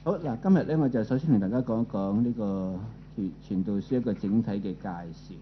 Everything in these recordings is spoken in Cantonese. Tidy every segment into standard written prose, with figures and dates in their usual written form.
好嗱，今日咧我就首先同大家講一講呢個傳道書一個整體嘅介紹。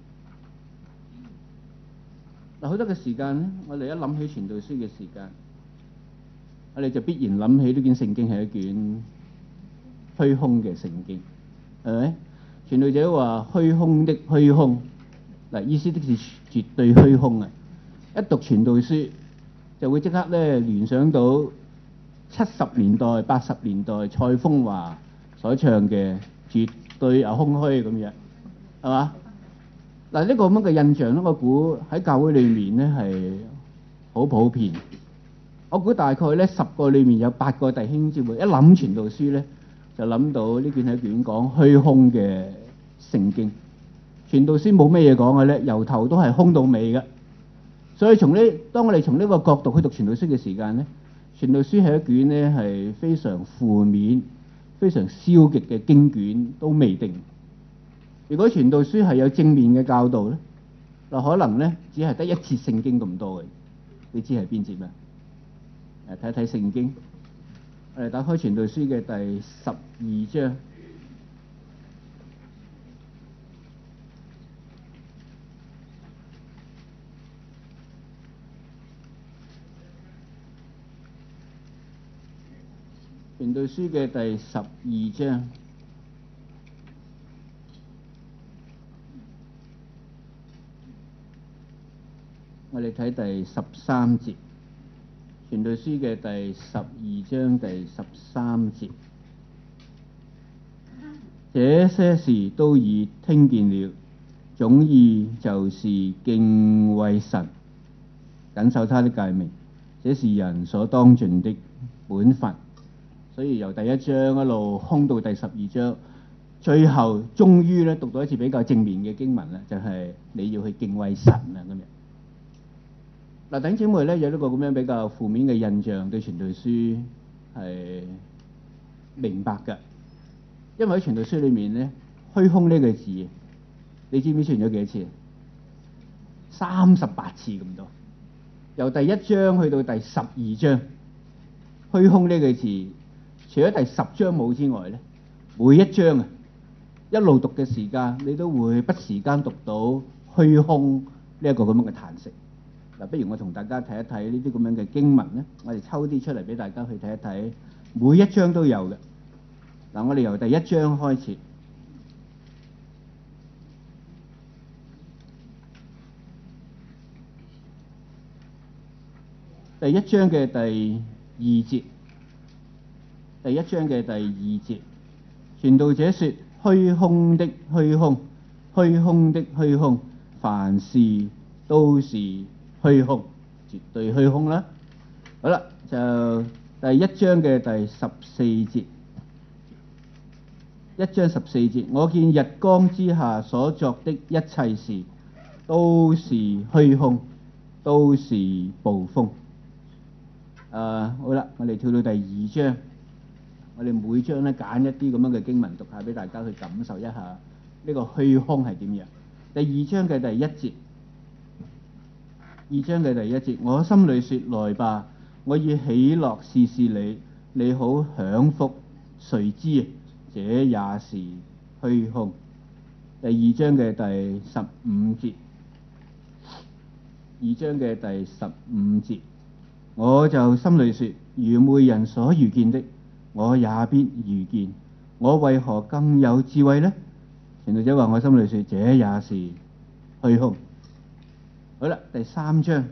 嗱，好多嘅時間咧，我哋一諗起傳道書嘅時間，我哋就必然諗起呢卷聖經係一卷虛空嘅聖經，係咪？傳道者話虛空的虛空，嗱，意思的是絕對虛空啊！一讀傳道書就會即刻咧聯想到70年代、80年代蔡楓華所唱嘅絕對有空虛咁樣，係嘛？嗱，呢個咁樣嘅印象咧，我估喺教會裏面咧係好普遍。我估大概咧10個裏面有8個弟兄姊妹一諗傳道書咧，就諗到呢卷係一卷講虛空嘅聖經。傳道書冇咩嘢講嘅咧，由頭都係空到尾嘅。所以當我哋從呢個角度去讀傳道書嘅時間咧，傳道書係一卷咧係非常負面、非常消極嘅經卷都未定。如果傳道書係有正面嘅教導咧，嗱可能咧只係得一節聖經咁多嘅。你知係邊節咩？睇睇聖經，我哋打開傳道書嘅第12章。傳道書嘅第12章，我哋睇第13節。傳道書嘅第12章第13節，這些事都已聽見了，總意就是敬畏神，謹守他的誡命，這是人所當盡的本分。所以由第1章一路空到第12章，最後終於咧讀到一次比較正面嘅經文啦，就係你要去敬畏神啊咁樣。嗱，弟兄姊妹咧有呢個咁樣比較負面嘅印象對傳道書係明白㗎，因為喺傳道書裏面咧虛空呢個字，你知唔知出現咗幾多次？38次咁多，由第1章去到第12章，虛空呢個字除咗第10章冇之外咧，每一章啊一路讀嘅時間，你都會不時間讀到虛空呢一個咁樣嘅嘆息。嗱，不如我同大家睇一睇呢啲咁樣嘅經文咧，我哋抽啲出嚟俾大家去睇一睇，每一章都有嘅。嗱，我哋由第1章開始，第1章嘅第2節，第1章嘅第2節，傳道者說：虛空的虛空，虛空的虛空，凡事都是虛空，絕對虛空啦。好啦，就第1章嘅第14節，1章14節，我見日光之下所作的一切事都是虛空，都是捕風。好啦，我哋跳到第2章，我哋每章咧揀一啲咁樣嘅經文讀下俾大家去感受一下呢個虛空係點樣。第2章嘅第1節。2章嘅第1節，我心裏說：來吧，我以喜樂試試你，你好享福。誰知這也是虛空。第2章嘅第15節，2章嘅第15節，我就心裏說：愚昧人所遇見的，我也必遇見。我為何更有智慧呢？傳道者話：我心裏說：這也是虛空。好啦，第3章，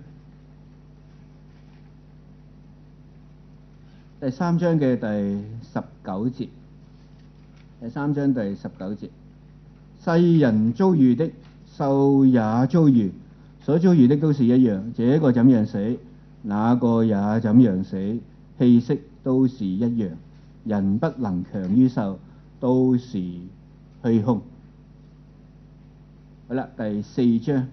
第3章嘅第19節，第3章第19節，世人遭遇的，獸也遭遇，所遭遇的都是一樣。這個怎樣死，那個也怎樣死，氣息都是一樣。人不能強於獸，都是虛空。好啦，第4章。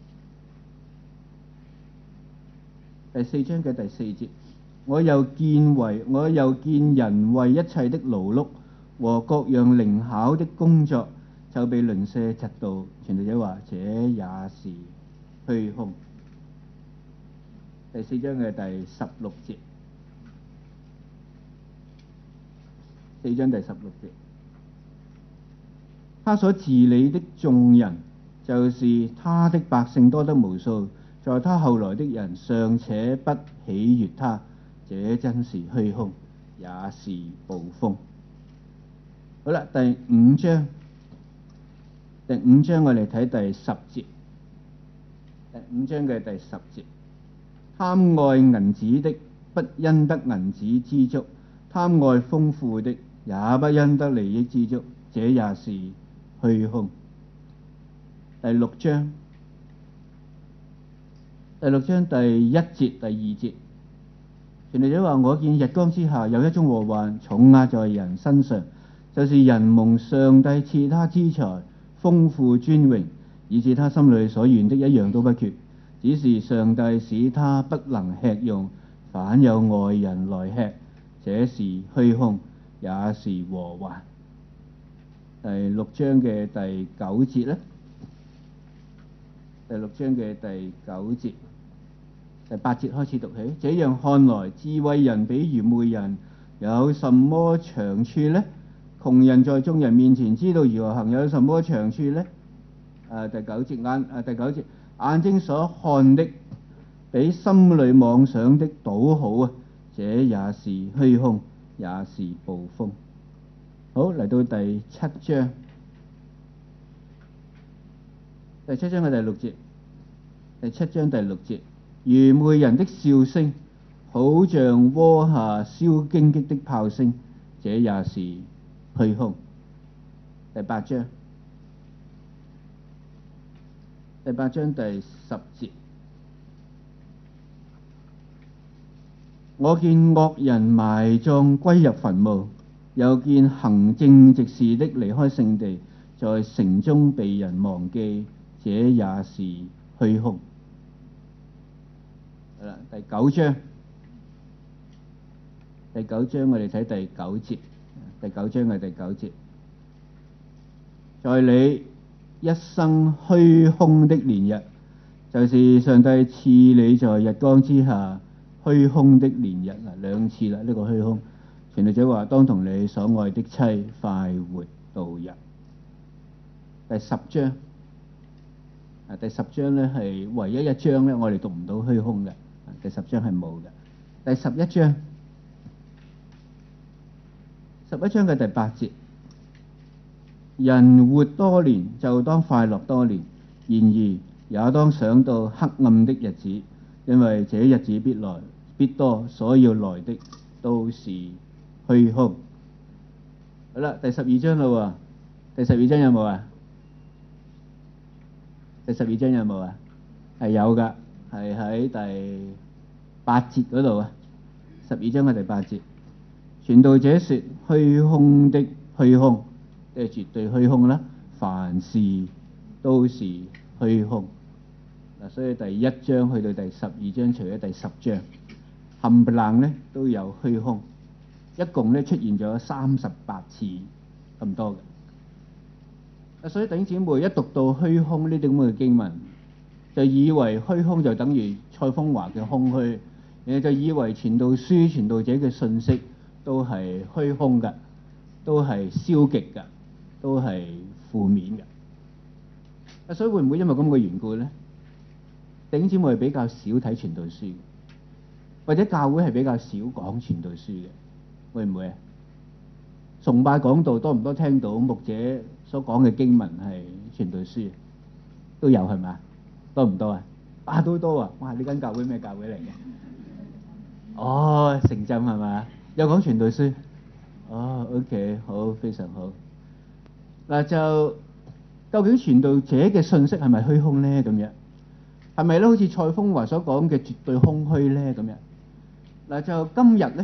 第4章嘅第4節，我又見人為一切的勞碌和各樣靈巧的工作，就被鄰舍嫉妒。傳道者話：這也是虛空。第4章嘅第16節， 4章第16節。他所治理的眾人，就是他的百姓多得無數，在他後來的人尚且不喜悅他，這真是虛空，也是捕風。好啦，第5章我哋睇第10節。第5章嘅第10節，貪愛銀子的，不因得銀子知足；貪愛豐富的，也不因得利益知足，這也是虛空。第6章第1節、第2節，傳道者話：我見日光之下有一種禍患重壓在人身上，就是人蒙上帝賜他資財、豐富尊榮，以致他心裏所願的一樣都不缺，只是上帝使他不能吃用，反有外人來吃，這是虛空，也是禍患。第6章嘅第9節呢？第6章嘅第9節，第8節開始讀起。這樣看來，智慧人比愚昧人有什麼長處呢？窮人在眾人面前知道如何行，有什麼長處呢？第9節，眼睛所看的比心裏妄想的倒好啊！這也是虛空，也是捕風。好，嚟到第7章，第7章嘅第6節，第7章第6節，愚昧人的笑聲好像窩下燒荊棘的炮聲，這也是虛空。第8章，第10節，我見惡人埋葬歸入墳墓，又見行正直事的離開聖地，在城中被人忘記，這也是虛空。好啦，第9章我哋睇第9節，第9章嘅第9節，在你一生虛空的年日，就是上帝賜你在日光之下虛空的年日嗱，2次啦，呢個虛空。傳道者話：當同你所愛的妻快活度日。第10章第10章咧係唯一一章咧，我哋讀唔到虛空嘅。第10章係冇嘅。第11章嘅第8節，人活多年就當快樂多年，然而也當想到黑暗的日子，因為這日子必來必多，所要來的都是虛空。好啦，第12章啦喎，第12章有冇啊？第12章有冇啊？係有㗎，係喺第8節嗰度啊。12章嘅第8節，傳道者說：虛空的虛空，即係絕對虛空啦，凡事都是虛空。嗱，所以第1章去到第12章，除咗第10章，冚唪唥咧都有虛空，一共咧出現咗38次咁多嘅。所以弟兄姊妹一讀到虛空呢啲咁嘅經文，就以為虛空就等於蔡楓華嘅空虛，然後就以為傳道書傳道者嘅信息都係虛空嘅，都係消極嘅，都係負面嘅。所以會唔會因為咁嘅緣故咧？弟兄姊妹係比較少睇傳道書，或者教會係比較少講傳道書嘅，會唔會啊？崇拜講道多唔多聽到牧者所講嘅經文係傳道書？都有係咪？多唔多啊？都多啊！哇！呢間教會咩教會嚟嘅？哦，城鎮係咪？有講傳道書？哦 ，OK， 好，非常好。嗱，就究竟傳道者嘅信息係咪虛空咧？咁樣係咪咧？好似蔡楓華所講嘅絕對空虛咧？咁樣嗱，就今日咧，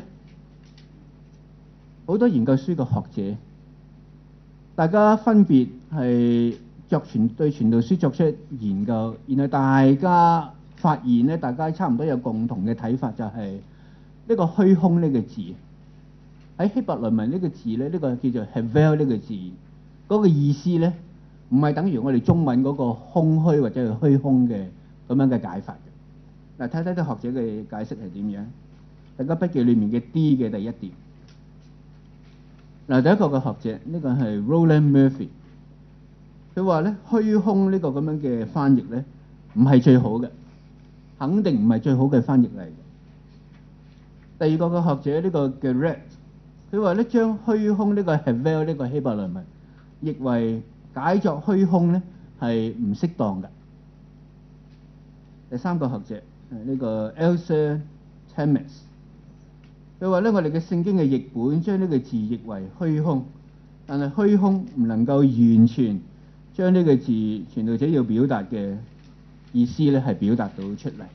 好多研究書嘅學者，大家分別係對傳道書作出研究，然後大家發現咧，大家差唔多有共同嘅睇法，就係呢個虛空呢個字喺希伯來文呢個字咧，呢個叫做 havel 呢個字，嗰個意思咧，唔係等於我哋中文嗰個空虛或者係虛空嘅咁樣嘅解法嘅。嗱，睇睇啲學者嘅解釋係點樣？大家筆記裏面嘅 D 嘅第一點， 嗱，第一個嘅學者呢個係 Roland Murphy，佢話咧虛空呢個咁樣嘅翻譯咧唔係最好嘅，肯定唔係最好嘅翻譯嚟嘅。第二個嘅學者呢個 Garrett， 佢話咧將虛空呢個 Havel 呢個希伯來文譯為解作虛空咧係唔適當嘅。第三個學者呢個 Elsa Temes， 佢話咧我哋嘅聖經嘅譯本將呢個字譯為虛空，但係虛空唔能夠完全將呢個字傳道者要表達嘅意思咧係表達到出嚟。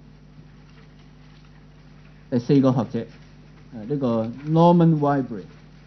第四個學者呢個 Norman Wibrey，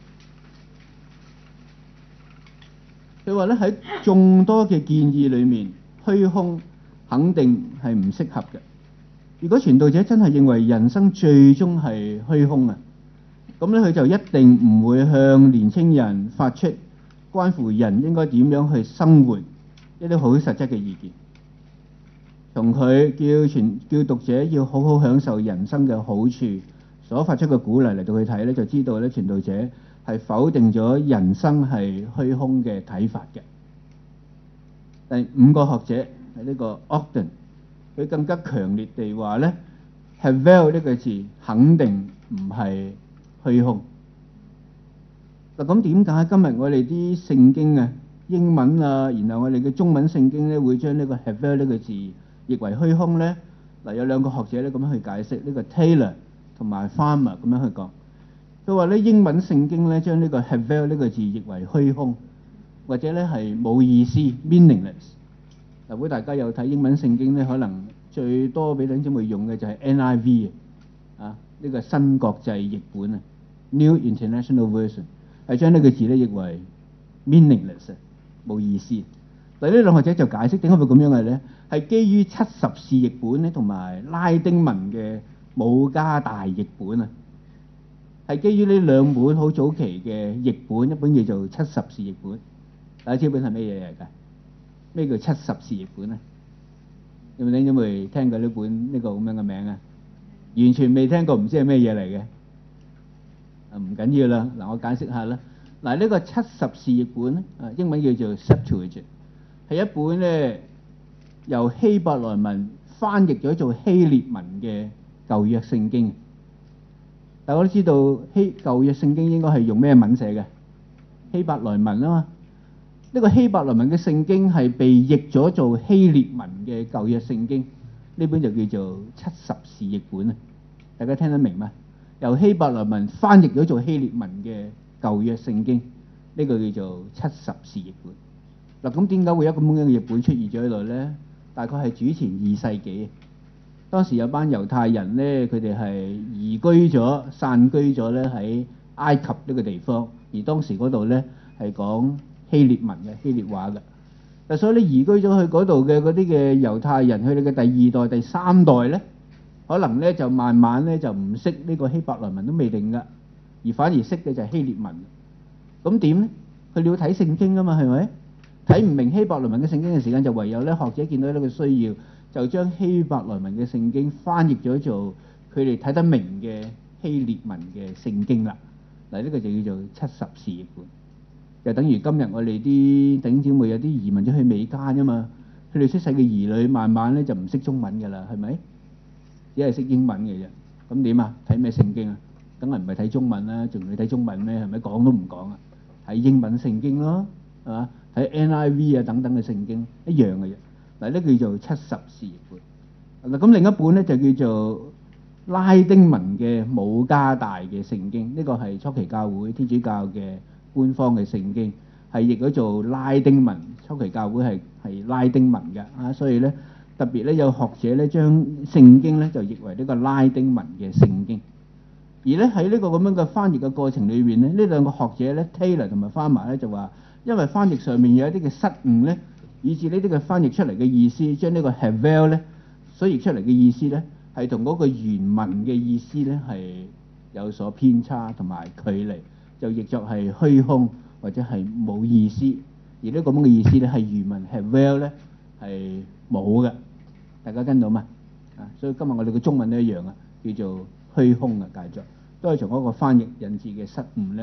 佢話咧喺眾多嘅建議裏面，虛空肯定係唔適合嘅。如果傳道者真係認為人生最終係虛空啊，咁咧佢就一定唔會向年青人發出關乎人應該點樣去生活一啲好實質嘅意見。從佢叫讀者要好好享受人生嘅好處所發出嘅鼓勵嚟到去睇咧，就知道咧傳道者係否定咗人生係虛空嘅睇法嘅。第五個學者係呢個 Ogden， 佢更加強烈地話咧 Havel 呢個字肯定唔係虛空。嗱，咁點解今日我哋啲聖經啊英文啊，然後我哋嘅中文聖經咧會將呢個 Havel 呢個字譯為虛空咧？嗱，有兩個學者咧咁樣去解釋，呢個 Taylor 同埋 Farmer 咁樣去講。佢話咧英文聖經咧將呢個 Havel 呢個字譯為虛空，或者咧係冇意思 meaningless。嗱，如果大家有睇英文聖經咧，可能最多俾弟兄姊妹用嘅就係 NIV 啊，呢個新國際譯本啊 New International Version， 係將呢個字咧譯為 meaningless， 冇意思。嗱，呢兩學者就解釋點解會咁樣嘅咧，係基於70士譯本咧同埋拉丁文嘅姆加大譯本啊，係基於呢兩本好早期嘅譯本，一本叫做70士譯本。大家知本係咩嘢嚟㗎？咩叫70士譯本咧？有冇聽咗未聽過呢本呢個咁樣嘅名啊？完全未聽過，唔知係咩嘢嚟嘅。唔緊要啦，嗱我解釋下啦。嗱，呢個70士譯本咧，英文叫做 Septuagint， 係一本咧由希伯來文翻譯咗做希臘文嘅舊約聖經。大家都知道舊約聖經應該係用咩文寫嘅？希伯來文啊嘛。呢個希伯來文嘅聖經係被譯咗做希臘文嘅舊約聖經，呢本就叫做70士譯本啊！大家聽得明嗎？由希伯來文翻譯咗做希臘文嘅舊約聖經，呢個叫做70士譯本。嗱，咁點解會有咁樣嘅譯本出現咗喺度咧？大概係主前2世紀，當時有班猶太人咧，佢哋係移居咗、散居咗咧喺埃及呢個地方，而當時嗰度咧係講希臘文嘅希臘話嘅，所以你移居咗去嗰度嘅嗰啲嘅猶太人，佢哋嘅第2代、第3代咧，可能咧就慢慢咧就唔識呢個希伯來文都未定噶，而反而識嘅就係希臘文。咁點咧？佢哋要睇聖經啊嘛，係咪？睇唔明希伯來文嘅聖經嘅時間，就唯有咧學者見到呢個需要，就將希伯來文嘅聖經翻譯咗做佢哋睇得明嘅希臘文嘅聖經啦。嗱，呢個就叫做70士譯本。就等於今日我哋啲弟兄姊妹有啲移民咗去美加啫嘛，佢哋出世嘅兒女慢慢咧就唔識中文㗎啦，係咪？只係識英文嘅啫。咁點啊？睇咩聖經啊？梗係唔係睇中文啦？仲要睇中文咩？係咪講都唔講啊？睇英文聖經咯，係嘛？睇 NIV 啊等等嘅聖經一樣嘅啫。嗱，呢叫做70士譯本。嗱，咁另一本咧就叫做拉丁文嘅姆加大嘅聖經，呢個係初期教會天主教嘅官方嘅聖經，係譯咗做拉丁文。初期教會係拉丁文嘅所以咧特別咧有學者咧將聖經咧就譯為呢個拉丁文嘅聖經。而咧喺呢個咁樣嘅翻譯嘅過程裏邊咧，呢兩個學者咧 Taylor 同埋 Farmer 咧就話，因為翻譯上面有一啲嘅失誤咧，以致呢啲嘅翻譯出嚟嘅意思，將呢個 Havel 咧所譯出嚟嘅意思咧係同嗰個原文嘅意思咧係有所偏差同埋距離。就譯作係虛空或者係冇意思，而呢個咁嘅意思咧係原文 Havel 咧係冇嘅，大家跟到嘛？所以今日我哋嘅中文都一樣啊，叫做虛空嘅解作，都係從嗰個翻譯引致嘅失誤咧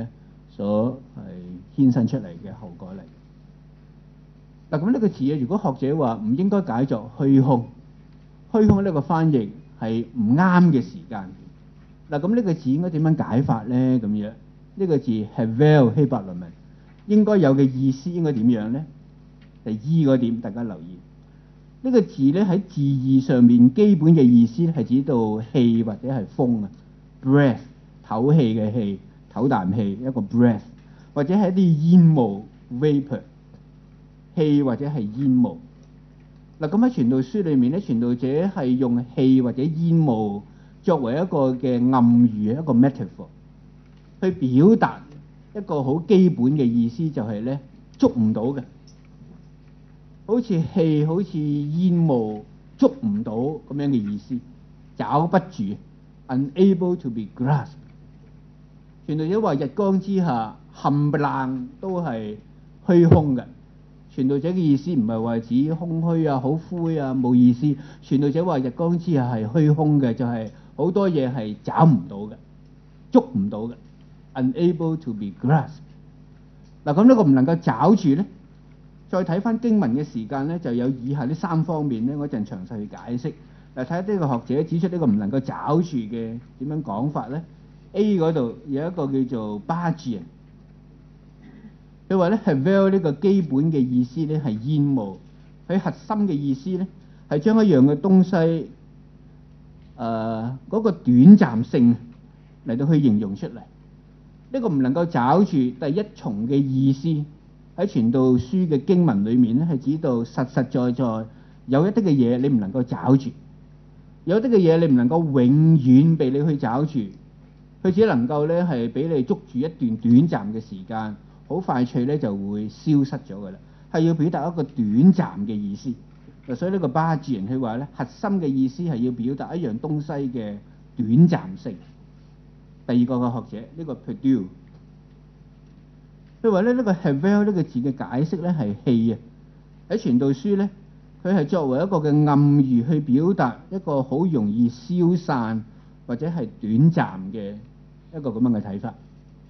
所係衍生出嚟嘅後果嚟。嗱，咁呢個字啊，如果學者話唔應該解作虛空，虛空呢個翻譯係唔啱嘅時間。嗱，咁呢個字應該點樣解法咧？咁樣呢個字 Havel 希伯來文應該有嘅意思應該點樣咧？第二個點，大家留意呢個字咧，喺字義上面基本嘅意思係指到氣或者係風啊 ，breath 唞氣嘅氣，唞啖氣一個 breath， 或者係一啲煙霧 vapor。氣或者係煙霧。嗱，咁喺傳道書裏面咧，傳道者係用氣或者煙霧作為一個嘅暗喻，一個 metaphor， 去表達一個好基本嘅意思，就係咧捉唔到嘅，好似氣好似煙霧捉唔到咁樣嘅意思，找不住 ，unable to be grasped。傳道者話日光之下冚唪唥都係虛空嘅。傳道者嘅意思唔係話指空虛啊、好灰啊，冇意思。傳道者話日光之下係虛空嘅，就係好多嘢係找唔到嘅，捉唔到嘅 ，unable to be grasped。嗱，咁呢個唔能夠找住咧，再睇翻經文嘅時間咧，就有以下呢三方面咧，我一陣詳細去解釋。嗱，睇下呢個學者指出呢個唔能夠找住嘅點樣講法咧。A 嗰度有一個叫做巴字人。佢話咧 Havel 呢個基本嘅意思咧係煙霧，佢核心嘅意思咧係將一樣嘅東西嗰個短暫性嚟到去形容出嚟。呢個唔能夠找住第一重嘅意思喺傳道書嘅經文裏面咧係指到實實在在有一啲嘅嘢你唔能夠找住，有啲嘅嘢你唔能夠永遠被你去找住，佢只能夠咧係俾你捉住一段短暫嘅時間。好快脆咧就會消失咗㗎啦，係要表達一個短暫嘅意思。所以呢個巴字人佢話咧，核心嘅意思係要表達一樣東西嘅短暫性。第二個嘅學者呢個 Perdue， 佢話咧呢個 Havel 呢個字嘅解釋咧係氣啊。喺傳道書咧，佢係作為一個嘅暗喻去表達一個好容易消散或者係短暫嘅一個咁樣嘅睇法。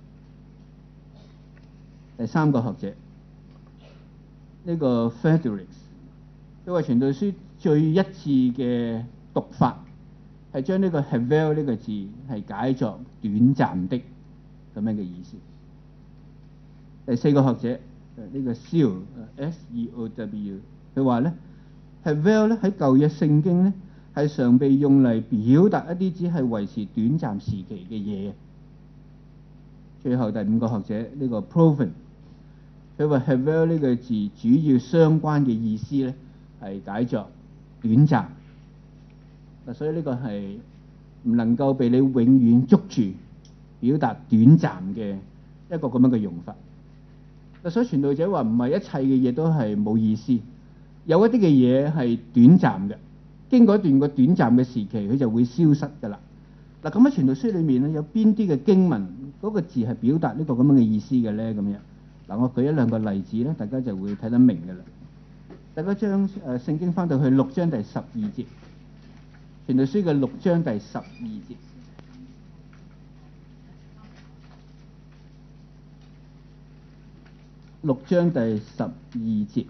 第三個學者呢個 Fredericks， 佢話傳道書最一致嘅讀法係將呢個 Havel 呢個字係解作短暫的咁樣嘅意思。第四個學者呢個 Seow S-E-O-W， 佢話咧 Havel 咧喺舊約聖經咧係常被用嚟表達一啲只係維持短暫時期嘅嘢。最後第五個學者呢個 Proven，佢話 Havel 呢個字主要相關嘅意思咧係解作短暫。嗱，所以呢個係唔能夠被你永遠捉住，表達短暫嘅一個咁樣嘅用法。嗱，所以傳道者話唔係一切嘅嘢都係冇意思，有一啲嘅嘢係短暫嘅，經過一段個短暫嘅時期，佢就會消失㗎啦。嗱，咁喺傳道書裏面咧，有邊啲嘅經文嗰個字係表達呢個咁樣嘅意思嘅咧？咁樣嗱，我舉一兩個例子咧，大家就會睇得明㗎啦。大家將聖經翻到去6章第12節，傳道書嘅6章第12節。6章第12節，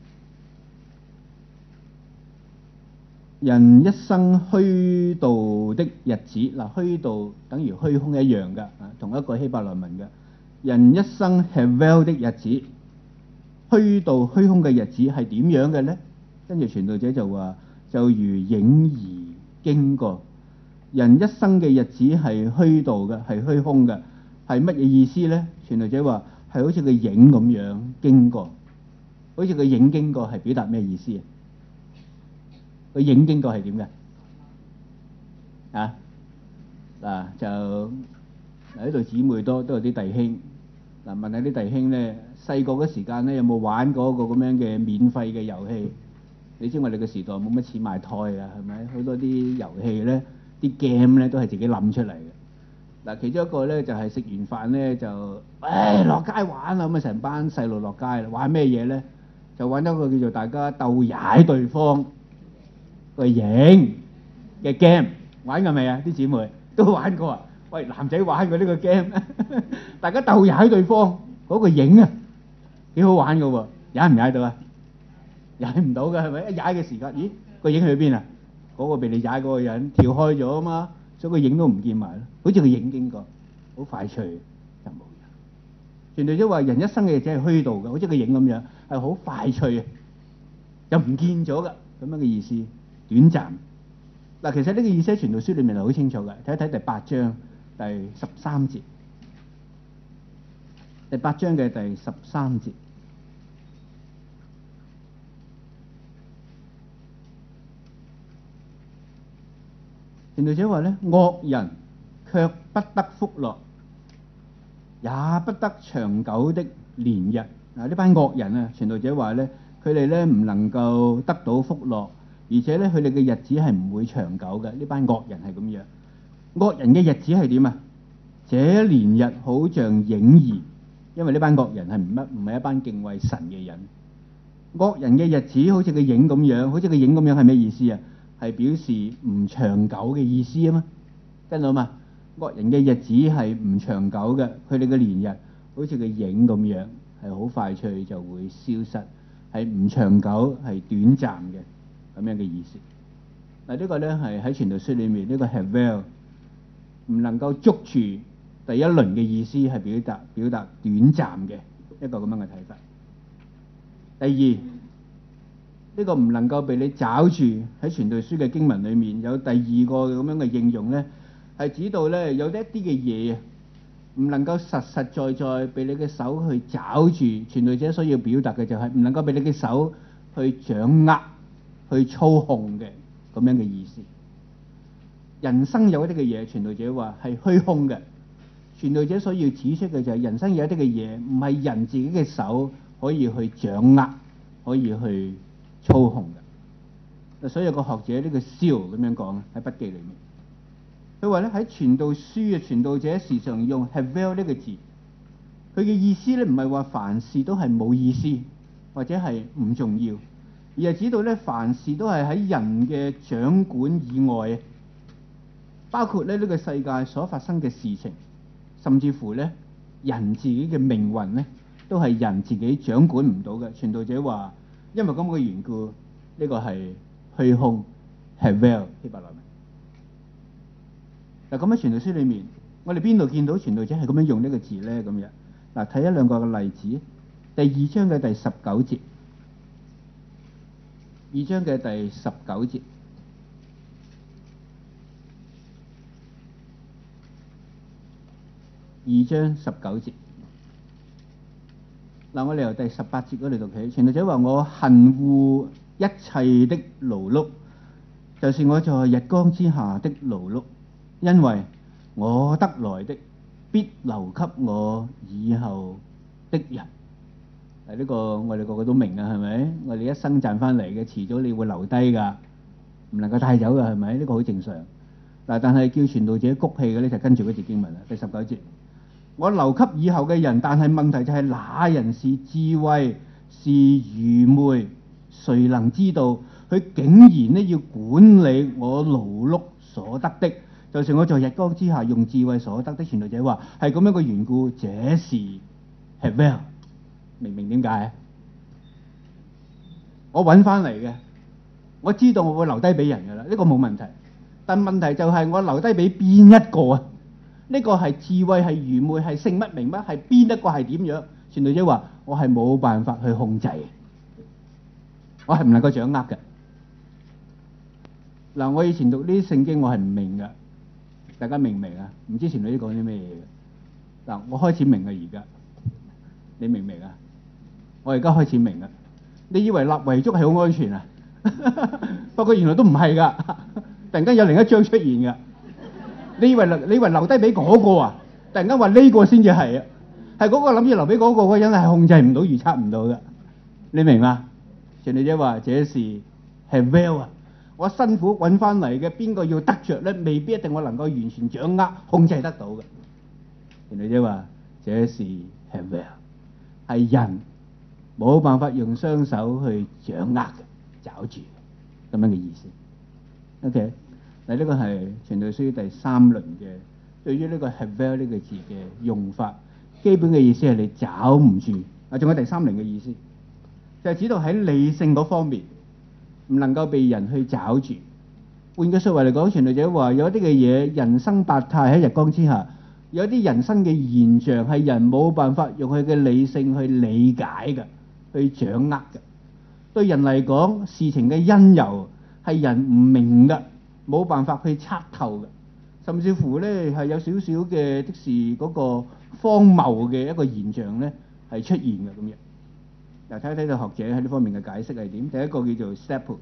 人一生虛度的日子，嗱，虛度等於虛空一樣㗎，同一個希伯來文㗎。人一生 Havel 的日子，虛度虛空嘅日子係點樣嘅咧？跟住傳道者就話，就如影兒經過。人一生嘅日子係虛度嘅，係虛空嘅，係乜嘢意思咧？傳道者話，係好似個影咁樣經過，好似個影經過係表達咩意思啊？個影經過係點嘅？嗱，就喺度姊妹都有啲弟兄嗱，問下啲弟兄咧，細個嗰時間咧有冇玩過個咁樣嘅免費嘅遊戲？你知我哋嘅時代冇乜錢買 toy啊，係咪？好多啲遊戲咧，啲 game 咧都係自己諗出嚟嘅。嗱，其中一個咧就係食完飯咧就落街玩啦，咁啊成班細路落街啦，玩咩嘢咧？就玩一個叫做大家鬥踩對方個影嘅 game，玩過未啊？啲姊妹都玩過啊！ 喂，男仔玩過呢個 game，大家鬥踩對方嗰個影啊，幾好玩㗎喎！踩唔踩到啊？踩唔到㗎係咪？一踩嘅時間，咦個影去邊啊？嗰個被你踩嗰個人跳開咗啊嘛，所以個影都唔見埋咯。好似個影經過，好快脆就冇人。傳道者話：人一生嘅只係虛度嘅，好似個影咁樣，係好快脆啊，就唔見咗㗎咁樣嘅意思，短暫。嗱，其實呢個意思喺傳道書裏面係好清楚嘅，睇一睇第8章第13節，第8章嘅第13節。傳道者話咧，惡人卻不得福樂，也不得長久的年日。嗱，呢班惡人啊，傳道者話咧，佢哋咧唔能夠得到福樂，而且咧佢哋嘅日子係唔會長久嘅。呢班惡人係咁樣，惡人嘅日子係點啊？這年日好像影兒，因為呢班惡人係唔係一班敬畏神嘅人。惡人嘅日子好似個影咁樣，好似個影咁樣係咩意思啊？係表示唔長久嘅意思啊嘛，聽到嘛？惡人嘅日子係唔長久嘅，佢哋嘅年日好似個影咁樣，係好快脆就會消失，係唔長久，係短暫嘅咁樣嘅意思。嗱，呢個咧係喺傳道書裏面呢個 Havel 唔能夠捉住第一輪嘅意思，係表達短暫嘅一個咁樣嘅睇法。第二，呢個唔能夠被你找住，喺傳道書嘅經文裏面有第二個咁樣嘅應用咧，係指到咧有一啲嘅嘢唔能夠實實在在被你嘅手去找住。傳道者所要表達嘅就係唔能夠被你嘅手去掌握、去操控嘅咁樣嘅意思。人生有一啲嘅嘢，傳道者話係虛空嘅。傳道者所要指出嘅就係人生有一啲嘅嘢唔係人自己嘅手可以去掌握、可以去操控嘅。所以有個學者呢個蕭咁樣講喺筆記裏面，佢話咧喺傳道書嘅傳道者時常用 Havel 呢個字，佢嘅意思咧唔係話凡事都係冇意思或者係唔重要，而係指到咧凡事都係喺人嘅掌管以外，包括咧呢個世界所發生嘅事情，甚至乎咧人自己嘅命運咧都係人自己掌管唔到嘅。傳道者話，因為咁嘅緣故，呢個係虛空 Havel 希伯來文。嗱，咁喺傳道書裏面，我哋邊度見到傳道者係咁樣用呢個字咧？咁樣嗱，睇一兩個嘅例子。第2章嘅第19節，2章嘅第19節，2章19節。嗱，我哋由第18節嗰度讀起。傳道者話：我恨惡一切的勞碌，就是我在日光之下的勞碌，因為我得來的必留給我以後的人。呢個我哋個個都明啊，係咪？我哋一生賺翻嚟嘅，遲早你會留低㗎，唔能夠帶走㗎，係咪？呢個好正常。但係叫傳道者谷氣嘅咧，就跟住嗰節經文啦。第19節，我留給以後嘅人，但係問題就係那人是智慧是愚昧，誰能知道？佢竟然咧要管理我勞碌所得的，就是我在日光之下用智慧所得的。傳道者話係咁樣嘅緣故，這是 Havel。明唔明點解？我揾翻嚟嘅，我知道我會留低俾人㗎啦，呢個冇問題。但問題就係我留低俾邊一個啊？呢個係智慧係愚昧係姓乜名乜係邊一個係點樣？傳道者話我係冇辦法去控制，我係唔能夠掌握嘅。嗱，我以前讀呢啲聖經我係唔明㗎，大家明唔明啊？唔知傳道者講啲咩嘢嘅？嗱，我開始明啊，而家你明唔明啊？我而家開始明啦。你以為立遺囑係好安全啊？不過原來都唔係㗎。突然間有另一章出現㗎。你以為留低俾嗰個啊？突然間話呢個先至係啊，係嗰個諗住留俾嗰個嗰人係控制唔到、預測唔到㗎。你明嘛？傳道者話：這是 Havel 啊！我辛苦揾翻嚟嘅，邊個要得着咧？未必一定我能夠完全掌握、控制得到嘅。傳道者話：這是 Havel，係人冇辦法用雙手去掌握嘅、抓住咁樣嘅意思。OK，嗱，呢個係傳道書第3輪嘅對於呢個 havel 呢個字嘅用法，基本嘅意思係你找唔住。仲有第三零嘅意思，就係指到喺理性嗰方面唔能夠被人去找住。換句説話嚟講，傳道者話有一啲嘅嘢人生百態喺日光之下，有一啲人生嘅現象係人冇辦法用佢嘅理性去理解嘅，去掌握嘅。對人嚟講，事情嘅因由係人唔明嘅，冇辦法去測透嘅，甚至乎咧係有少少嘅即是嗰個荒謬嘅一個現象咧係出現嘅咁樣。嗱，睇睇到學者喺呢方面嘅解釋係點。第一個叫做 Staples，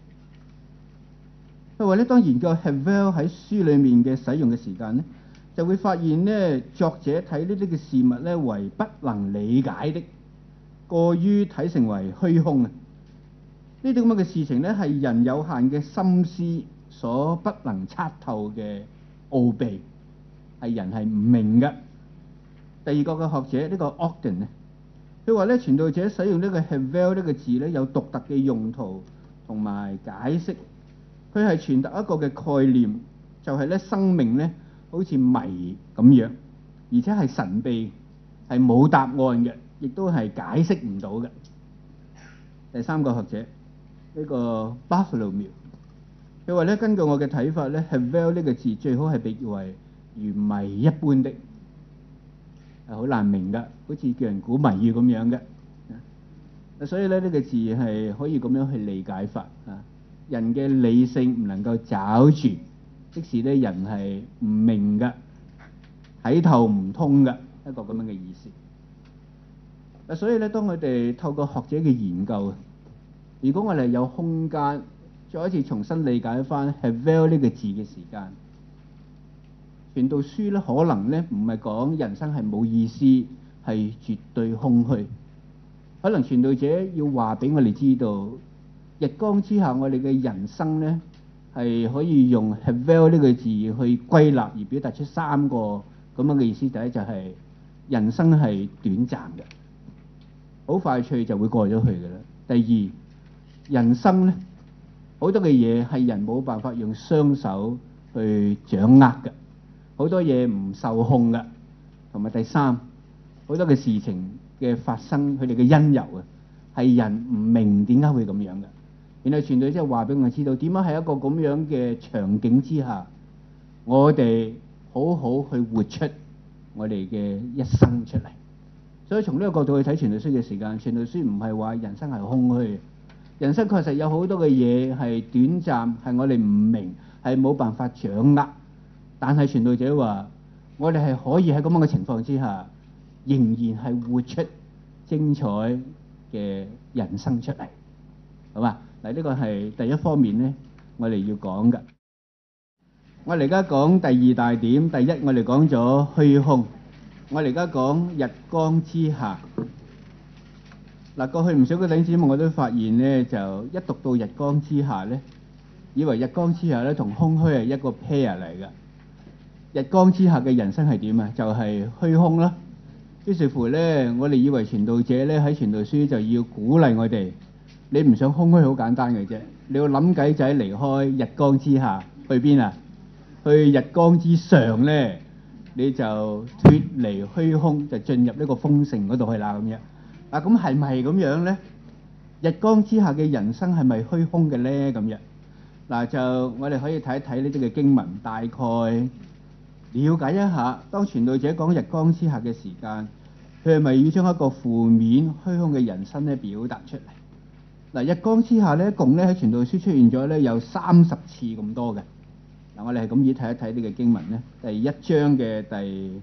佢話咧當研究 havel 喺書裡面嘅使用嘅時間咧，就會發現咧作者睇呢啲嘅事物咧為不能理解的，過於睇成為虛空啊！呢啲咁嘅事情咧係人有限嘅心思所不能測透嘅奧秘，係人係唔明嘅。第二個嘅學者呢個 Ogden 咧，佢話咧傳道者使用呢個 havel 呢個字咧有獨特嘅用途同埋解釋，佢係傳達一個嘅概念，就係咧生命咧好似謎咁樣，而且係神秘，係冇答案嘅，亦都係解釋唔到嘅。第三個學者呢個 Bartholomew， 佢話咧根據我嘅睇法咧 havel 呢個字最好係被譽為如謎一般的，係好難明㗎，好似叫人估謎語咁樣嘅。所以咧呢個字係可以咁樣去理解法啊，人嘅理性唔能夠找住，即使咧人係唔明㗎，睇透唔通㗎，一個咁樣嘅意思。所以咧當我哋透過學者嘅研究，如果我哋有空間再一次重新理解翻 havel 呢個字嘅時間，傳道書咧可能咧唔係講人生係冇意思，係絕對空虛。可能傳道者要話俾我哋知道，日光之下我哋嘅人生咧係可以用 havel 呢個字去歸納而表達出三個咁樣嘅意思。第一就係人生係短暫嘅，好快脆就會過咗去嘅啦。第二，人生咧好多嘅嘢係人冇辦法用雙手去掌握嘅，好多嘢唔受控嘅。同埋第三，好多嘅事情嘅發生，佢哋嘅因由啊，係人唔明點解會咁樣嘅。然後傳道即係話俾我知道，點樣喺一個咁樣嘅場景之下，我哋好好去活出我哋嘅一生出嚟。所以從呢個角度去睇傳道書嘅時間，傳道書唔係話人生係空虛。人生確實有好多嘅嘢係短暫，係我哋唔明，係冇辦法掌握。但係傳道者話，我哋係可以喺咁樣嘅情況之下，仍然係活出精彩嘅人生出嚟，好嘛？嗱，呢個係第一方面咧，我哋要講嘅。我哋而家講第二大點。第一，我哋講咗虛空。我哋而家講日光之下。嗱，過去唔少嘅弟兄姊妹我都發現咧，就一讀到日光之下咧，以為日光之下咧同空虛係一個 pair 嚟嘅。日光之下嘅人生係點啊？就係虛空啦。於是乎咧，我哋以為傳道者咧喺傳道書就要鼓勵我哋，你唔想空虛好簡單嘅啫，你要諗計仔離開日光之下去邊啊？去日光之上咧，你就脫離虛空，就進入呢個豐盛嗰度去啦咁樣。嗱，咁係咪咁樣咧？日光之下嘅人生係咪虛空嘅咧？咁樣嗱，就我哋可以睇一睇呢啲嘅經文，大概了解一下。當傳道者講日光之下嘅時間，佢係咪要將一個負面虛空嘅人生咧表達出嚟？嗱，日光之下咧，共咧喺傳道書出現咗咧有30次咁多嘅。嗱，我哋係咁以睇一睇呢個經文咧，第1章嘅第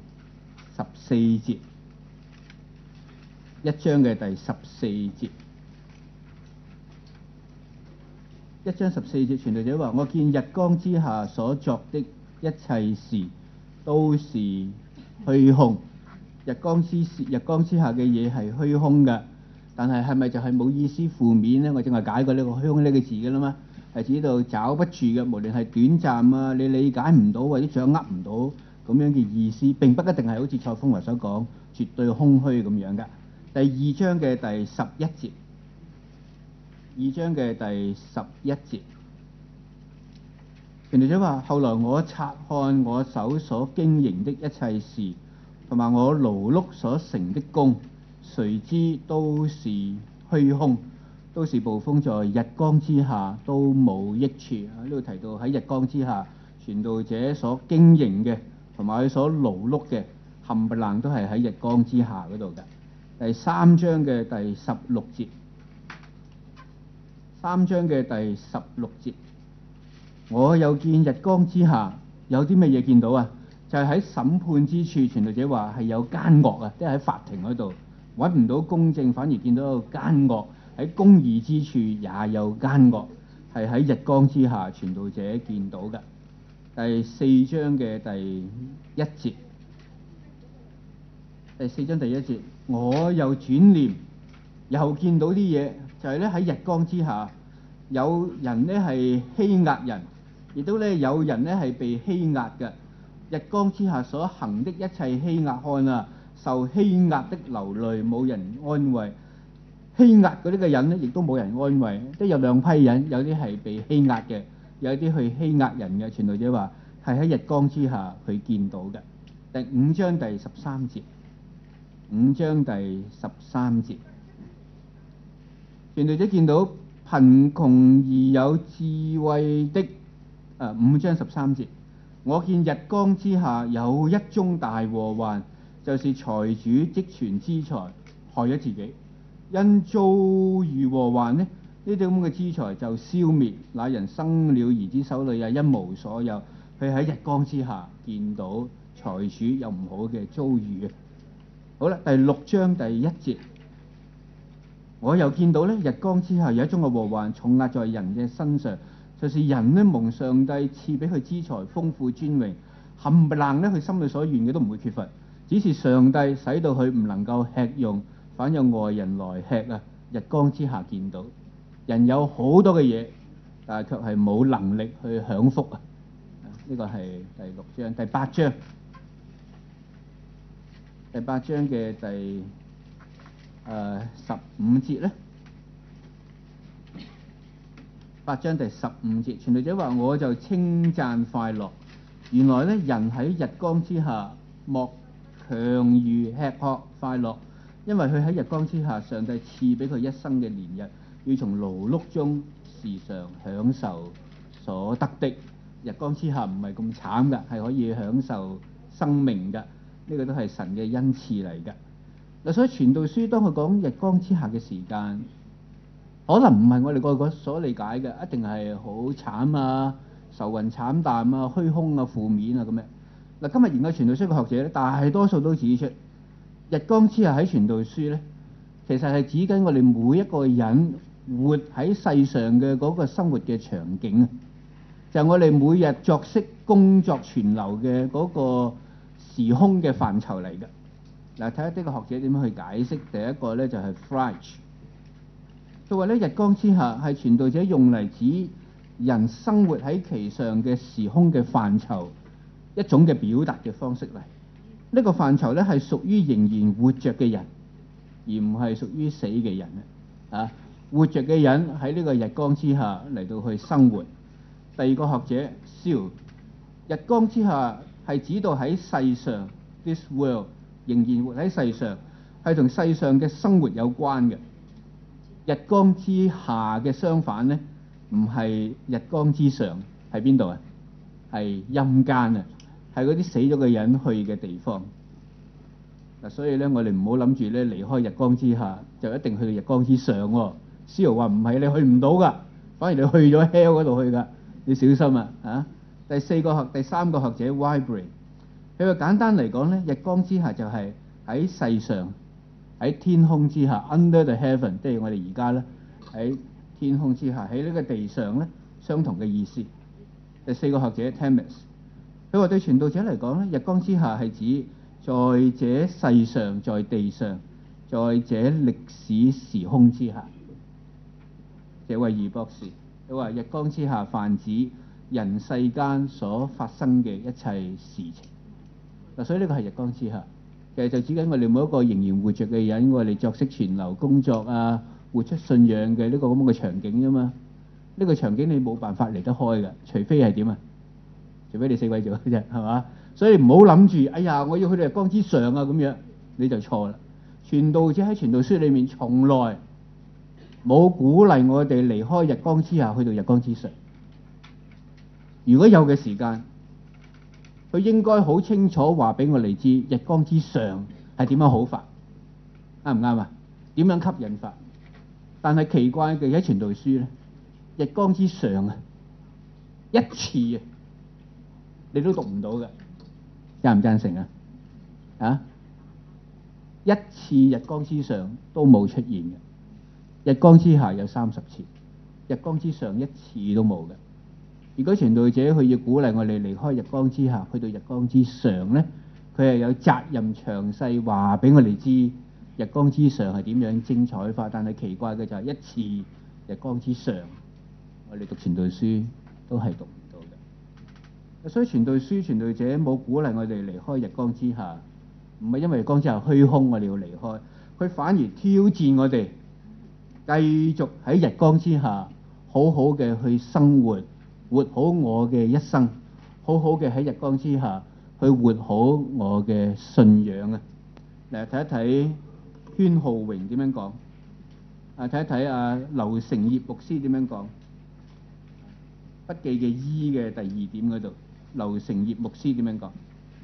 14節。1章嘅第14節，1章14節，傳道者話：我見日光之下所作的一切事都是虛空。日光之下嘅嘢係虛空嘅，但係係咪就係冇意思、負面咧？我正係解過呢個虛空呢個字嘅啦嘛，係指到找不住嘅，無論係短暫啊，你理解唔到或者掌握唔到咁樣嘅意思，並不一定係好似蔡豐華所講絕對空虛咁樣嘅。第2章嘅第11節，2章嘅第11節， 傳道者話：後來我察看我手所經營的一切事，同埋我勞碌所成的功，誰知都是虛空，都是捕風在日光之下，都冇益處。呢度提到喺日光之下，傳道者所經營嘅同埋佢所勞碌嘅，冚唪唥都係喺日光之下嗰度嘅。第3章嘅第16節，3章嘅第16節，我又見日光之下有啲乜嘢見到啊？就係喺審判之處，傳道者話係有奸惡啊，即係喺法庭嗰度揾唔到公正，反而見到有奸惡。喺公義之處也有奸惡，係喺日光之下，傳道者見到嘅。第4章嘅第1節，第4章第1節，我又轉念，又見到啲嘢，就係咧喺日光之下，有人咧係欺壓人，亦都咧有人咧係被欺壓嘅。日光之下所行的一切欺壓，看啊，受欺壓的流淚，冇人安慰。欺壓嗰啲嘅人咧，亦都冇人安慰。即係有兩批人，有啲係被欺壓嘅，有啲去欺壓人嘅。傳道者話係喺日光之下佢見到嘅。第5章第13節，5章第13節，傳道者見到貧窮而有智慧的5章13節，我見日光之下有一宗大禍患，就是財主積存資財，害咗自己。因遭遇禍患呢，呢啲咁嘅資財就消滅，那人生了兒子手裏也一無所有。佢喺日光之下見到財主有唔好嘅遭遇嘅。好啦，第6章第1節，我又見到咧日光之下有一種嘅禍患重壓在人嘅身上，就是人呢蒙上帝賜俾佢資財豐富尊榮，冚唪唥咧佢心裏所願嘅都唔會缺乏，只是上帝使到佢唔能夠吃用。反有外人來吃啊！日光之下見到人有好多嘅嘢，但係卻係冇能力去享福啊！呢個係第6章。第8章，第8章嘅第15節咧，8章第15節，傳道者話：我就稱讚快樂。原來咧，人喺日光之下，莫強如吃喝快樂。因為佢喺日光之下，上帝賜俾佢一生嘅年日，要從勞碌中時常享受所得的。日光之下唔係咁慘㗎，係可以享受生命㗎。呢個都係神嘅恩賜嚟㗎。嗱，所以傳道書當佢講日光之下嘅時間，可能唔係我哋個個所理解嘅，一定係好慘啊、愁雲慘淡啊、虛空啊、負面啊咁樣。嗱，今日研究傳道書嘅學者咧，大多數都指出，日光之下喺傳道書咧，其實係指緊我哋每一個人活喺世上嘅嗰個生活嘅場景啊，就係我哋每日作息、工作、存留嘅嗰個時空嘅範疇嚟嘅。嗱，睇下呢個學者點樣去解釋。第一個咧就係 Frisch， 佢話咧日光之下係傳道者用嚟指人生活喺其上嘅時空嘅範疇一種嘅表達嘅方式嚟。呢個範疇咧係屬於仍然活着嘅人，而唔係屬於死嘅人啊！活着嘅人喺呢個日光之下嚟到去生活。第二個學者蕭，日光之下係指到喺世上 ，this world 仍然活喺世上，係同世上嘅生活有關嘅。日光之下嘅相反咧，唔係日光之上，係邊度啊？係陰間啊！係嗰啲死咗嘅人去嘅地方。嗱，所以咧，我哋唔好諗住咧離開日光之下就一定去到日光之上喎。司徒話唔係，你去唔到噶，反而你去咗 hell 嗰度去噶，你小心啊！啊，第三個學者 Wybrey， 佢話簡單嚟講咧，日光之下就係喺世上，喺天空之下 under the heaven， 即係我哋而家咧喺天空之下，喺呢個地上咧相同嘅意思。第四個學者 Thomas，佢話對傳道者嚟講咧，日光之下係指在這世上，在地上，在這歷史時空之下。謝惠儀博士佢話日光之下泛指人世間所發生嘅一切事情。嗱，所以呢個係日光之下，其實就指緊我哋每一個仍然活着嘅人，我哋作息存留、工作啊，活出信仰嘅呢個咁嘅場景啫嘛。呢個場景你冇辦法離得開嘅，除非係點啊？ 除非你死鬼咗啫，係嘛？所以唔好諗住，哎呀，我要去到日光之上啊咁樣，你就錯啦。傳道者喺傳道書裏面從來冇鼓勵我哋離開日光之下去到日光之上。如果有嘅時間，佢應該好清楚話俾我哋知日光之上係點樣好法，啱唔啱啊？點樣吸引法？但係奇怪嘅喺傳道書咧，日光之上啊，一次啊，你都讀唔到嘅，贊唔贊成啊？啊，一次日光之上都冇出現嘅，日光之下有30次，日光之上一次都冇嘅。如果傳道者佢要鼓勵我哋離開日光之下去到日光之上咧，佢係有責任詳細話俾我哋知日光之上係點樣精彩法。但係奇怪嘅就係一次日光之上，我哋讀傳道書都係讀唔到嘅。所以傳道書傳道者冇鼓勵我哋離開日光之下，唔係因為日光之下虛空我哋要離開，佢反而挑戰我哋繼續喺日光之下好好嘅去生活，活好我嘅一生，好好嘅喺日光之下去活好我嘅信仰啊！嚟睇一睇禤浩榮點樣講，睇一睇劉成業牧師點樣講。筆記嘅 E 嘅第2點嗰度，劉成業牧師點樣講？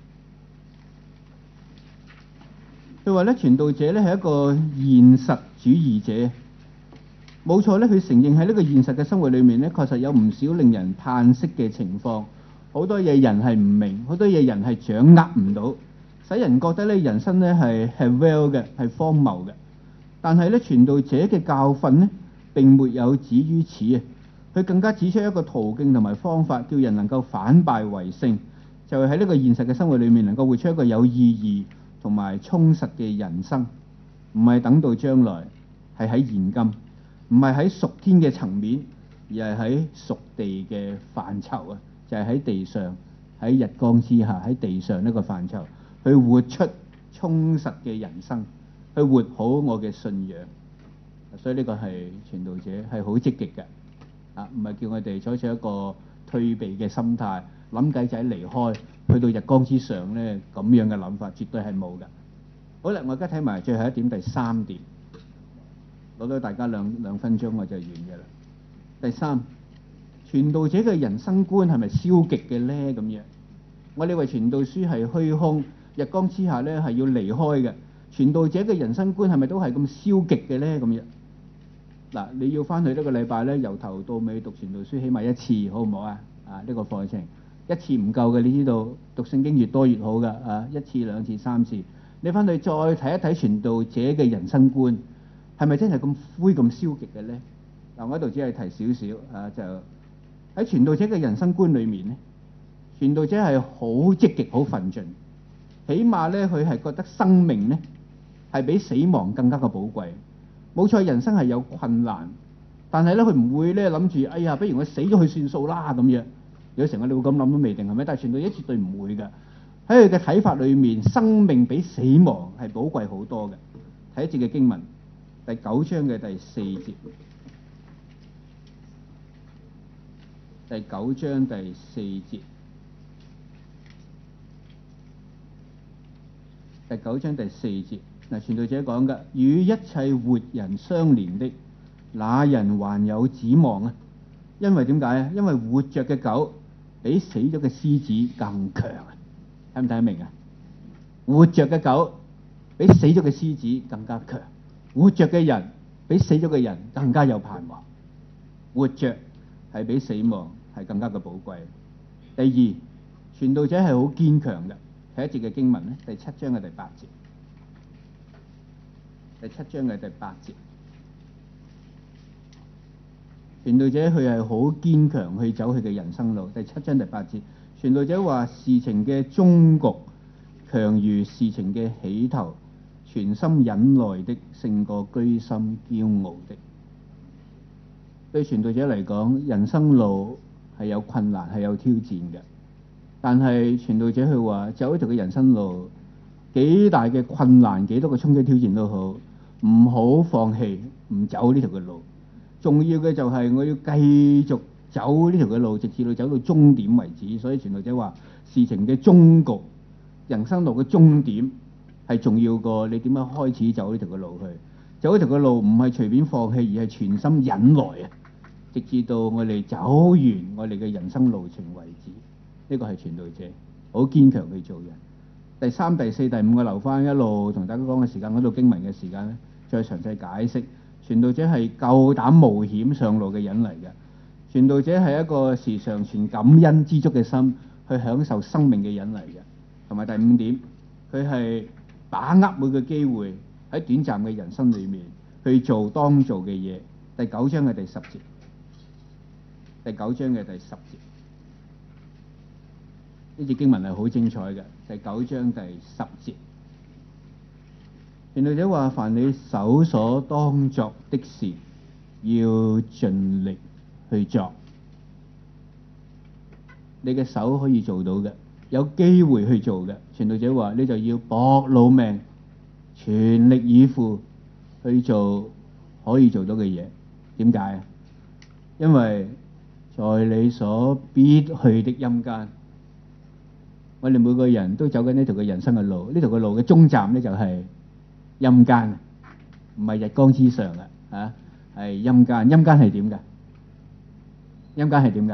佢話咧，傳道者咧係一個現實主義者。冇錯咧，佢承認喺呢個現實嘅生活裏面咧，確實有唔少令人嘆息嘅情況。好多嘢人係唔明，好多嘢人係掌握唔到，使人覺得咧人生咧係 well 嘅，係荒謬嘅。但係咧，傳道者嘅教訓咧並沒有止於此啊！佢更加指出一個途徑同埋方法，叫人能夠反敗為勝，就係喺呢個現實嘅生活裏面能夠活出一個有意義同埋充實嘅人生，唔係等到將來，係喺現今。唔係喺屬天嘅層面，而係喺屬地嘅範疇啊！就係喺地上，喺日光之下，喺地上呢個範疇，去活出充實嘅人生，去活好我嘅信仰。所以呢個係傳道者係好積極嘅，唔係叫我哋採取一個退避嘅心態，諗計仔離開，去到日光之上咧咁樣嘅諗法，絕對係冇嘅。好啦，我而家睇埋最後一點，第3點。攞到大家兩分鐘我就完嘅啦。第3，傳道者嘅人生觀係咪消極嘅咧？咁樣，我哋話傳道書係虛空，日光之下咧係要離開嘅。傳道者嘅人生觀係咪都係咁消極嘅咧？咁樣嗱，你要翻去呢個禮拜咧，由頭到尾讀傳道書，起碼1次，好唔好啊？呢個課程1次唔夠嘅，你知道讀聖經越多越好㗎。1次、2次、3次，你翻去再睇一睇傳道者嘅人生觀。係咪真係咁灰咁消極嘅咧？嗱，我喺度只係提少少就喺傳道者嘅人生觀裏面咧，傳道者係好積極、好奮進，起碼咧佢係覺得生命咧係比死亡更加嘅寶貴。冇錯，人生係有困難，但係咧佢唔會咧諗住，哎呀，不如我死咗佢算數啦咁樣。有時我哋會咁諗都未定，係咪？但係傳道者絕對唔會嘅。喺佢嘅睇法裏面，生命比死亡係寶貴好多嘅。睇一節嘅經文。第9章嘅第4節，第9章第4節，第9章第4節。嗱，傳道者講嘅，與一切活人相連的，那人還有指望啊！因為點解啊？因為活着嘅狗比死咗嘅獅子更強啊！睇唔睇得明啊？活着嘅狗比死咗嘅獅子更加強。活着嘅人比死咗嘅人更加有盼望，活着係比死亡係更加嘅寶貴。第2，傳道者係好堅強嘅。睇一節嘅經文咧，第7章嘅第8節，第7章嘅第8節，傳道者佢係好堅強去走佢嘅人生路。第7章第8節，傳道者話事情嘅終局強如事情嘅起頭。全心忍耐的勝過居心驕傲的。對傳道者嚟講，人生路係有困難，係有挑戰嘅。但係傳道者佢話，走呢條嘅人生路，幾大嘅困難，幾多個衝擊挑戰都好，唔好放棄，唔走呢條嘅路。重要嘅就係我要繼續走呢條嘅路，直至到走到終點為止。所以傳道者話，事情嘅終局，人生路嘅終點係重要過你點樣開始走呢條嘅路去。走呢條嘅路唔係隨便放棄，而係全心忍耐啊，直至到我哋走完我哋嘅人生路程為止。呢個係傳道者好堅強去做人。第三、第四、第五我留翻一路同大家講嘅時間，嗰度經文嘅時間咧，再詳細解釋。傳道者係夠膽冒險上路嘅人嚟嘅。傳道者係一個時常存感恩知足嘅心去享受生命嘅人嚟嘅。同埋第五點，佢係把握每個機會喺短暫嘅人生裏面去做當做嘅嘢。第9章嘅第10節，第9章嘅第10節，呢節經文係好精彩嘅。第9章第10節，傳道者話：凡你手所當作的事，要盡力去做。你嘅手可以做到嘅，有機會去做嘅。傳道者話：你就要搏老命，全力以赴去做可以做到嘅嘢。點解啊？因為在你所必去的陰間，我哋每個人都走緊呢條嘅人生嘅路，呢條嘅路嘅終站咧就係陰間，唔係日光之上嘅嚇，係陰間。陰間係點㗎？陰間係點㗎？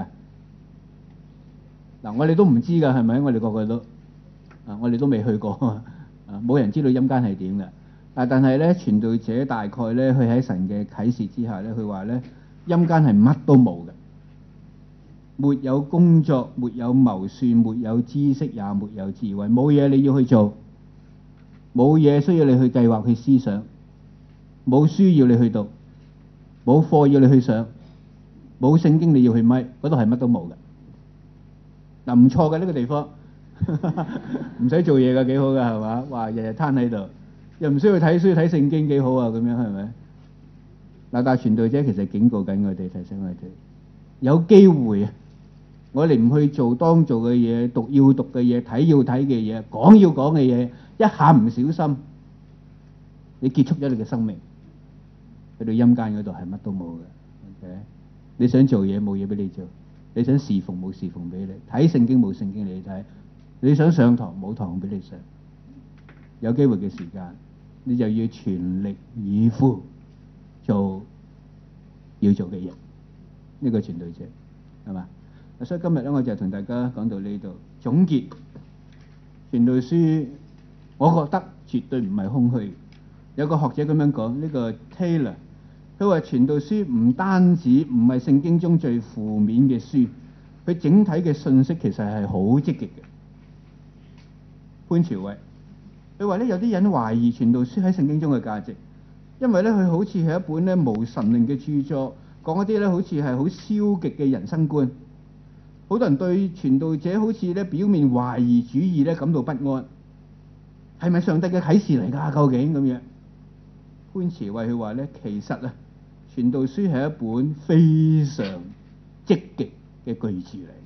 嗱，我哋都唔知㗎，係咪？我哋個個都我哋都未去過冇人知道陰間係點㗎。但係咧，傳道者大概咧，佢喺神嘅啟示之下咧，佢話咧，陰間係乜都冇嘅，沒有工作，沒有謀算，沒有知識，也沒有智慧，冇嘢你要去做，冇嘢需要你去計劃去思想，冇書要你去讀，冇課要你去上，冇聖經你要去咪，嗰度係乜都冇嘅。嗱，唔錯嘅呢個地方，唔使做嘢嘅，幾好㗎係嘛？哇，日日攤喺度，又唔需要睇書睇聖經，幾好啊咁樣係咪？嗱，但係傳道者其實警告緊我哋，提醒我哋有機會啊！我哋唔去做當做嘅嘢，讀要讀嘅嘢，睇要睇嘅嘢，講要講嘅嘢，一下唔小心，你結束咗你嘅生命，去到陰間嗰度係乜都冇嘅。Okay? 你想做嘢冇嘢俾你做，你想侍奉冇侍奉俾你，睇聖經冇聖經你睇，你想上堂冇堂俾你上。有機會嘅時間，你就要全力以赴做要做嘅嘢。呢個傳道者係嘛？所以今日咧，我就同大家講到呢度總結傳道書，我覺得絕對唔係空虛。有個學者咁樣講，呢個 Taylor， 佢話傳道書唔單止唔係聖經中最負面嘅書，佢整體嘅信息其實係好積極嘅。潘朝偉佢話咧，有啲人懷疑傳道書喺聖經中嘅價值，因為咧佢好似係一本咧無神論嘅著作，講一啲咧好似係好消極嘅人生觀。好多人對傳道者好似咧表面懷疑主義咧感到不安，係咪上帝嘅啟示嚟㗎？究竟咁樣？潘慈慧佢話咧，其實啊，傳道書係一本非常積極嘅句子嚟。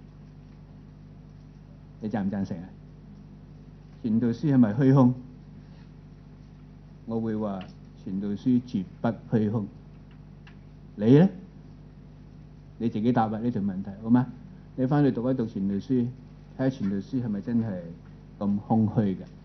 你贊唔贊成啊？傳道書係咪虛空？我會話傳道書絕不虛空。你咧？你自己答啊呢條問題好嗎？你翻去讀一讀傳道書，睇下傳道書係咪真係咁空虛嘅？